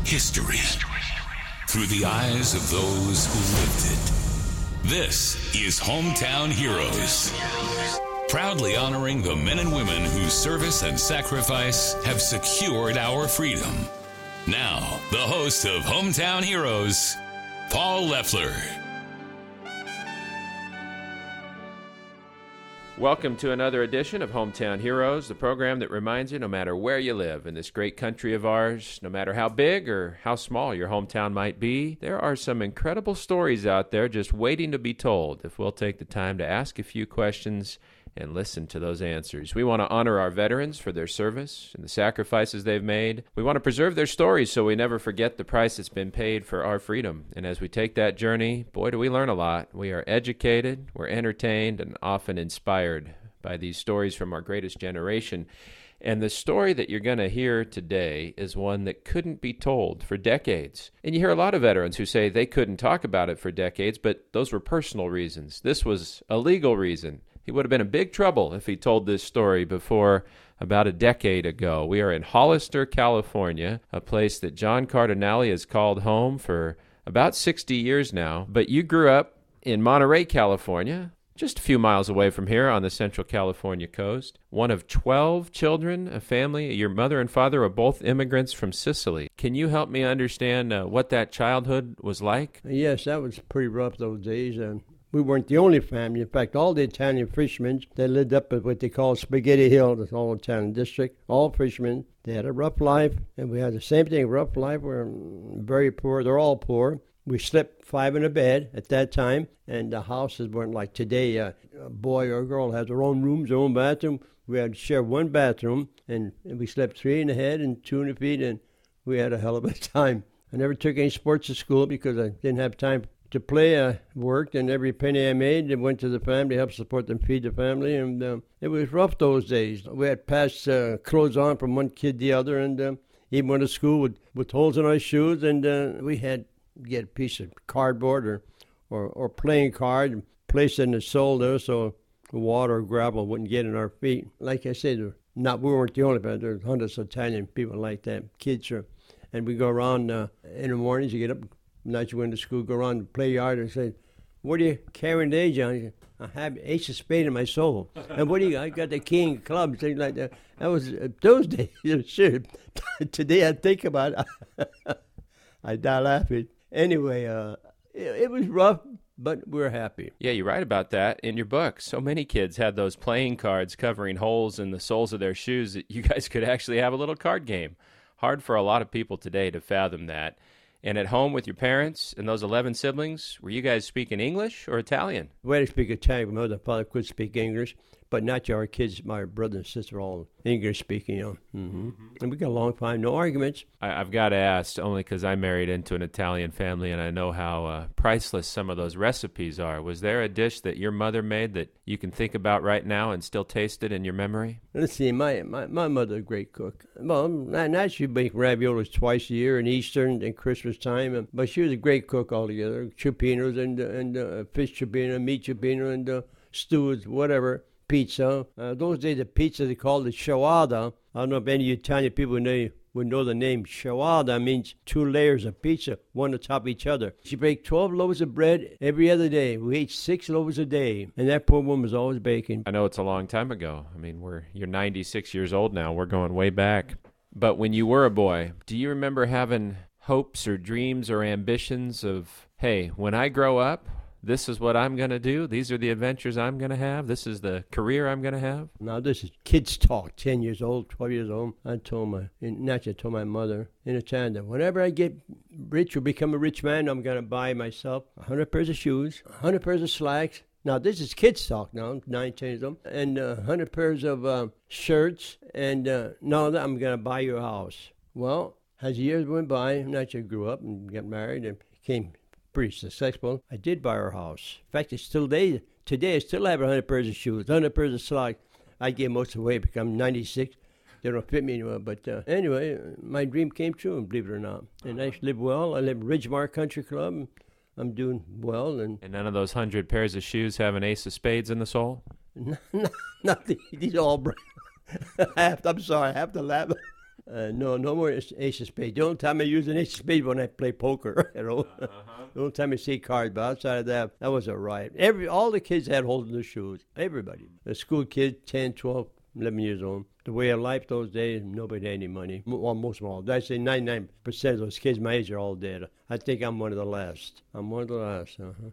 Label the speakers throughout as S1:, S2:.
S1: history through the eyes of those who lived it. This is Hometown Heroes, proudly honoring the men and women whose service and sacrifice have secured our freedom. Now, the host of Hometown Heroes, Paul Leffler.
S2: Welcome to another edition of Hometown Heroes, the program that reminds you no matter where you live in this great country of ours, no matter how big or how small your hometown might be, there are some incredible stories out there just waiting to be told if we'll take the time to ask a few questions and listen to those answers. We want to honor our veterans for their service and the sacrifices they've made. We want to preserve their stories so we never forget the price that's been paid for our freedom. And as we take that journey, boy, do we learn a lot. We are educated, we're entertained, and often inspired by these stories from our greatest generation. And the story that you're going to hear today is one that couldn't be told for decades. And you hear a lot of veterans who say they couldn't talk about it for decades, but those were personal reasons. This was a legal reason. He would have been in big trouble if he told this story before about a decade ago. We are in Hollister, California, a place that John Cardinale has called home for about 60 years now. But you grew up in Monterey, California, just a few miles away from here on the Central California coast. One of 12 children, a family. Your mother and father are both immigrants from Sicily. Can you help me understand what that childhood was like?
S3: Yes, that was pretty rough those days. We weren't the only family. In fact, all the Italian fishermen, they lived up at what they call Spaghetti Hill, that's all Italian district, all fishermen. They had a rough life, and we had the same thing, rough life. We're very poor. They're all poor. We slept 5 in a bed at that time, and the houses weren't like today. A boy or a girl has their own rooms, their own bathroom. We had to share one bathroom, and we slept 3 in the head and 2 in the feet, and we had a hell of a time. I never took any sports at school because I didn't have time to play. I worked, and every penny I made, it went to the family, helped support them, feed the family, and it was rough those days. We had passed clothes on from one kid to the other, and even went to school with holes in our shoes, and we had to get a piece of cardboard or playing card and place it in the sole there so water or gravel wouldn't get in our feet. Like I said, we weren't the only band. There's hundreds of Italian people like that, kids. And we go around in the mornings, you get up, nights you went to school, go around the play yard and say, "What are you carrying today, John?" "I have ace of spade in my soul." "And what do you got?" "I got the king of clubs," things like that. That was those days. Sure. Today I think about it, I die laughing. Anyway, it was rough, but we're happy.
S2: Yeah, you write about that in your book. So many kids had those playing cards covering holes in the soles of their shoes that you guys could actually have a little card game. Hard for a lot of people today to fathom that. And at home with your parents and those 11 siblings, were you guys speaking English or Italian?
S3: We had to speak Italian. My mother and father could speak English, but not our kids. My brother and sister all English speaking. And we got along fine, no arguments.
S2: I've got to ask, only because I married into an Italian family and I know how priceless some of those recipes are. Was there a dish that your mother made that you can think about right now and still taste it in your memory?
S3: Let's see, my mother's a great cook. Well, not she make raviolis twice a year in Easter and Christmas time, but she was a great cook altogether. Ciuppinos and fish ciuppino, meat ciuppino, and stews, whatever. Pizza. Those days, the pizza, they called it shawada. I don't know if any Italian people would know the name. Shawada means 2 layers of pizza, one on top of each other. She baked 12 loaves of bread every other day. We ate 6 loaves a day, and that poor woman was always baking.
S2: I know it's a long time ago. I mean, you're 96 years old now. We're going way back. But when you were a boy, do you remember having hopes or dreams or ambitions of, hey, when I grow up, this is what I'm going to do. These are the adventures I'm going to have. This is the career I'm going to have.
S3: Now, this is kids talk, 10 years old, 12 years old. I told my mother in a time that whenever I get rich or become a rich man, I'm going to buy myself 100 pairs of shoes, 100 pairs of slacks. Now, this is kids talk now, 9, 10 years old, and 100 pairs of shirts, and now I'm going to buy you a house. Well, as the years went by, naturally grew up and got married and became pretty successful. I did buy her house. In fact, it's still today I still have 100 pairs of shoes, 100 pairs of slacks. I gave most away because I'm 96. They don't fit me anymore. But anyway, my dream came true, believe it or not. And I live well. I live at Ridgemar Country Club. I'm doing well. And
S2: none of those 100 pairs of shoes have an ace of spades in the sole?
S3: Nothing. These are all brand. I'm sorry, I have to laugh. No more ace of spades. The only time I use an ace of spades when I play poker, you know. The only time I see cards, but outside of that, that was a riot. All the kids had holes in their shoes. Everybody. The school kids, 10, 12, 11 years old. The way of life those days, nobody had any money. Well, most of them all. I say 99% of those kids my age are all dead. I think I'm one of the last. I'm one of the last.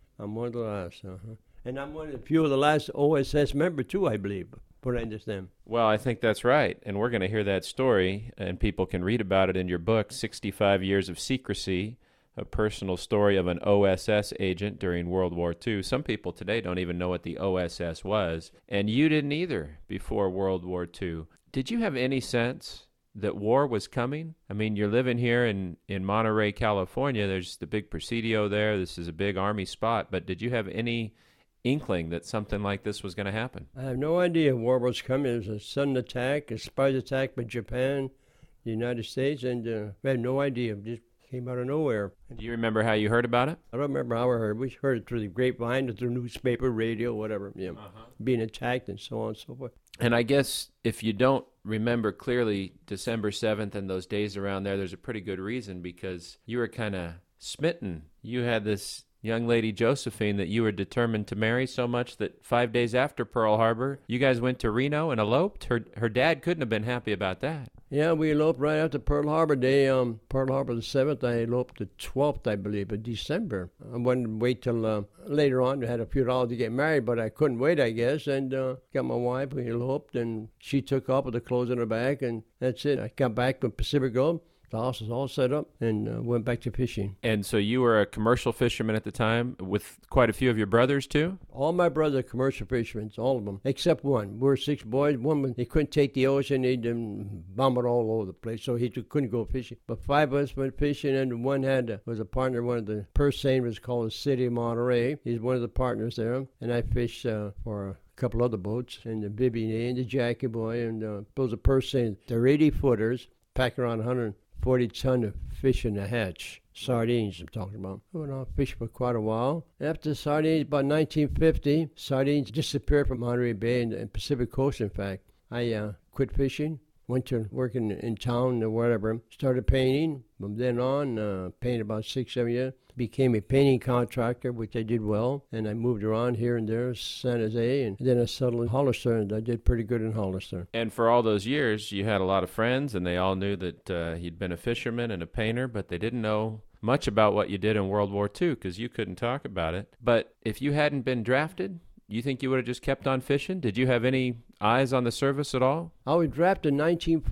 S3: And I'm one of the few of the last OSS member, too, I believe. But I understand.
S2: Well, I think that's right. And we're going to hear that story, and people can read about it in your book, 65 Years of Secrecy, a personal story of an OSS agent during World War II. Some people today don't even know what the OSS was, and you didn't either before World War II. Did you have any sense that war was coming? I mean, you're living here in Monterey, California. There's the big Presidio there. This is a big Army spot. But did you have any inkling that something like this was going to happen?
S3: I have no idea war was coming. It was a sudden attack, a surprise attack by Japan, the United States, and we had no idea. It just came out of nowhere.
S2: Do you remember how you heard about it?
S3: I don't remember how I heard. We heard it through the grapevine, through newspaper, radio, whatever, being attacked and so on and so forth.
S2: And I guess if you don't remember clearly December 7th and those days around there, there's a pretty good reason, because you were kind of smitten. You had this young lady, Josephine, that you were determined to marry so much that 5 days after Pearl Harbor, you guys went to Reno and eloped. Her dad couldn't have been happy about that.
S3: Yeah, we eloped right after Pearl Harbor Day. Pearl Harbor the 7th, I eloped the 12th, I believe, of December. I wanted to wait till later on. We had a few dollars to get married, but I couldn't wait, I guess, and got my wife. We eloped, and she took off with the clothes in her bag, and that's it. I got back from Pacific Grove. The house was all set up, and went back to fishing. And
S2: so you were a commercial fisherman at the time with quite a few of your brothers, too?
S3: All my brothers are commercial fishermen, all of them, except one. We were 6 boys. One, they couldn't take the ocean. They'd vomit all over the place, so he couldn't go fishing. But 5 of us went fishing, and one was a partner. One of the purse seine was called the City of Monterey. He's one of the partners there, and I fished for a couple other boats, and the Bibby and the Jackie Boy, and those are purse seine. They're 80-footers, pack around 140 ton of fish in the hatch. Sardines, I'm talking about. I went on fishing for quite a while. After sardines, about 1950, sardines disappeared from Monterey Bay and Pacific Coast, in fact. I quit fishing, went to work in town or whatever, started painting. From then on, painted about 6-7 years. Became a painting contractor, which I did well, and I moved around here and there, San Jose, and then I settled in Hollister, and I did pretty good in Hollister.
S2: And for all those years, you had a lot of friends, and they all knew that you'd been a fisherman and a painter, but they didn't know much about what you did in World War II because you couldn't talk about it. But if you hadn't been drafted, you think you would have just kept on fishing? Did you have any eyes on the service at all?
S3: I was drafted in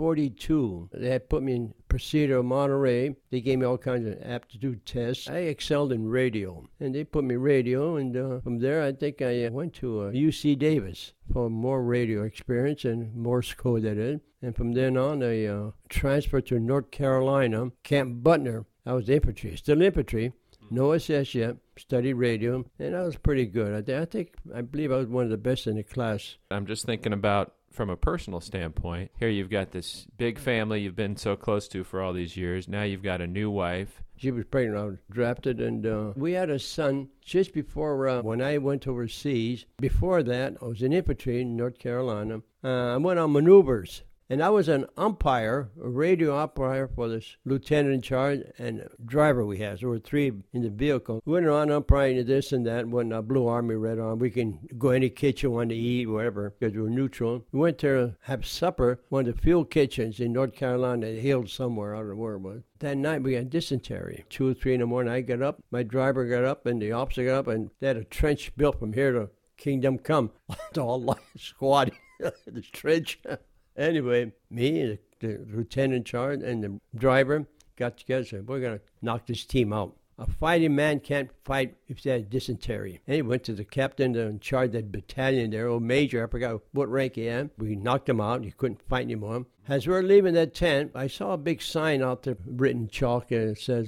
S3: 1942. They had put me in Presidio, Monterey. They gave me all kinds of aptitude tests. I excelled in radio, and they put me radio, and from there I think I went to UC Davis for more radio experience and Morse code, that is. And from then on, I transferred to North Carolina, Camp Butner. I was infantry, still infantry. No SS yet, studied radio, and I was pretty good. I believe I was one of the best in the class.
S2: I'm just thinking about, from a personal standpoint, here you've got this big family you've been so close to for all these years. Now you've got a new wife.
S3: She was pregnant. I was drafted, and we had a son just before when I went overseas. Before that, I was in infantry in North Carolina. I went on maneuvers. And I was an umpire, a radio umpire for this lieutenant in charge and driver we had. So there were 3 in the vehicle. We went around umpiring this and that. Went Blue Army, Red Army. We can go any kitchen, want to eat, whatever, because we were neutral. We went to have supper, one of the field kitchens in North Carolina, Hills somewhere, I don't know where it was. That night we had dysentery. 2 or 3 in the morning, I got up, my driver got up, and the officer got up, and they had a trench built from here to Kingdom Come. All like squatting this trench. Anyway, me, the lieutenant in charge, and the driver got together and said, we're going to knock this team out. A fighting man can't fight if they have dysentery. And he went to the captain in charge of that battalion there, old major, I forgot what rank he had. We knocked him out. He couldn't fight anymore. As we were leaving that tent, I saw a big sign out there written chalk, and it says,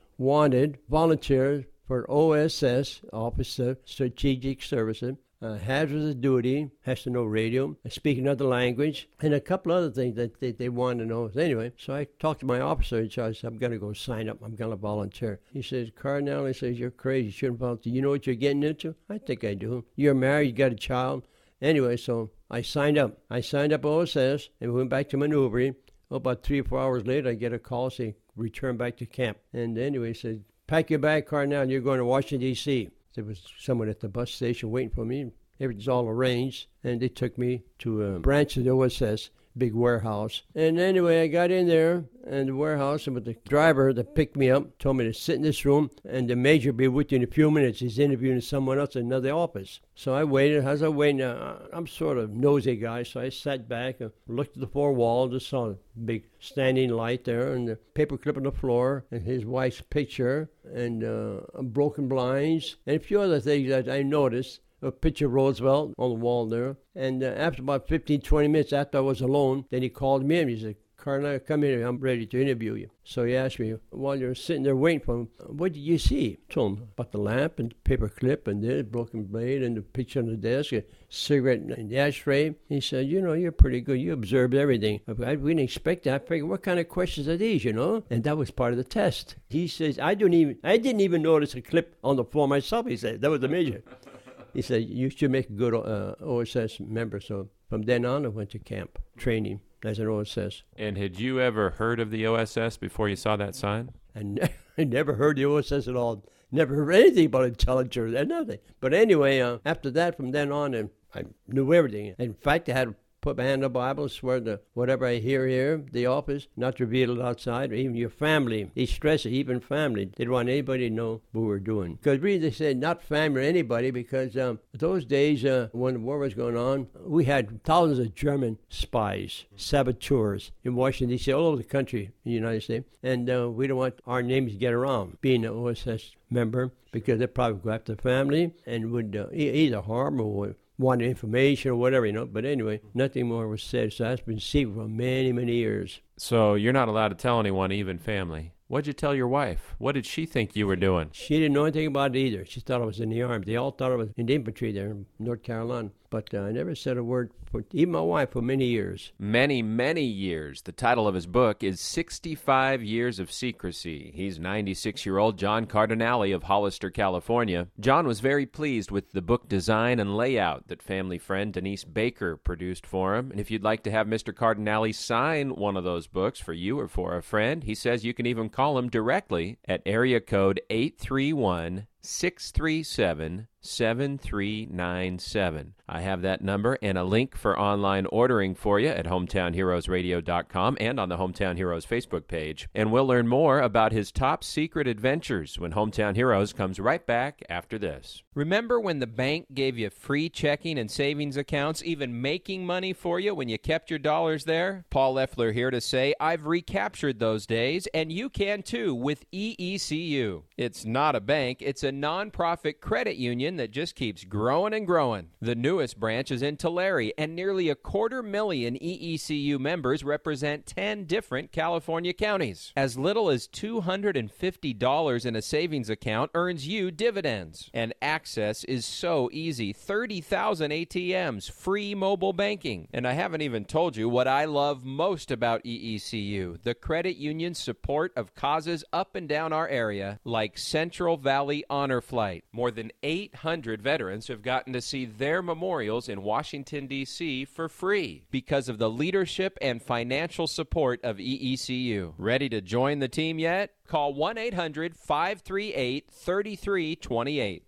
S3: wanted volunteers for OSS, Office of Strategic Services. Hazardous duty, has to know radio, speak another language, and a couple other things that they wanted to know. Anyway, so I talked to my officer in charge. I said, I'm going to go sign up. I'm going to volunteer. He says, Cardinal, he says, you're crazy. You shouldn't volunteer. You know what you're getting into? I think I do. You're married. You got a child. Anyway, so I signed up. I signed up OSS, and we went back to maneuvering. About 3 or 4 hours later, I get a call saying, return back to camp. And anyway, he said, pack your bag, Cardinale, you're going to Washington, D.C. There was someone at the bus station waiting for me. Everything's all arranged. And they took me to a branch of the OSS, big warehouse. And anyway, I got in there and the warehouse, and with the driver that picked me up, told me to sit in this room, and the major will be with you in a few minutes. He's interviewing someone else in another office. So I waited. As I waited, I'm sort of nosy guy, so I sat back and looked at the four walls, just saw a big standing light there, and the paperclip on the floor, and his wife's picture, and broken blinds, and a few other things that I noticed. A picture of Roosevelt on the wall there. And after about 15, 20 minutes after I was alone, then he called me and he said, Cardinale, come here. I'm ready to interview you. So he asked me, while you're sitting there waiting for him, what did you see? I told him about the lamp and the paper clip and the broken blade and the picture on the desk, a cigarette in the ashtray. He said, you're pretty good. You observed everything. We didn't expect that. I figured, what kind of questions are these, And that was part of the test. He says, I didn't even notice a clip on the floor myself, he said. That was the major. He said, you should make a good OSS member. So from then on, I went to camp training as an OSS.
S2: And had you ever heard of the OSS before you saw that sign?
S3: I never heard the OSS at all. Never heard anything about intelligence or nothing. But anyway, after that, from then on, I knew everything. In fact, I had to put my hand on the Bible, swear to whatever I hear here, the office, not to reveal it outside, or even your family. They stress it, even family. They don't want anybody to know what we're doing. Because really, they said not family or anybody, because those days when the war was going on, we had thousands of German spies, saboteurs in Washington, D.C., all over the country in the United States. And we don't want our names to get around, being an OSS member, because they'd probably go after the family and would either harm or wanted information or whatever, But anyway, nothing more was said. So that's been secret for many, many years.
S2: So you're not allowed to tell anyone, even family. What'd you tell your wife? What did she think you were doing?
S3: She didn't know anything about it either. She thought I was in the Army. They all thought I was in the infantry there in North Carolina. But I never said a word, even my wife, for many years.
S2: Many, many years. The title of his book is 65 Years of Secrecy. He's 96-year-old John Cardinale of Hollister, California. John was very pleased with the book design and layout that family friend Denise Baker produced for him. And if you'd like to have Mr. Cardinale sign one of those books for you or for a friend, he says you can even call him directly at area code 831-637-7397. I have that number and a link for online ordering for you at hometownheroesradio.com and on the Hometown Heroes Facebook page. And we'll learn more about his top secret adventures when Hometown Heroes comes right back after this. Remember when the bank gave you free checking and savings accounts, even making money for you when you kept your dollars there? Paul Leffler here to say I've recaptured those days, and you can too with EECU. It's not a bank, it's a nonprofit credit union that just keeps growing and growing. The newest branch is in Tulare, and nearly 250,000 EECU members represent 10 different California counties. As little as $250 in a savings account earns you dividends. And access is so easy. 30,000 ATMs, free mobile banking. And I haven't even told you what I love most about EECU, the credit union's support of causes up and down our area, like Central Valley Honor Flight. More than 800 veterans have gotten to see their memorials in Washington, D.C. for free because of the leadership and financial support of EECU. Ready to join the team yet? Call 1-800-538-3328.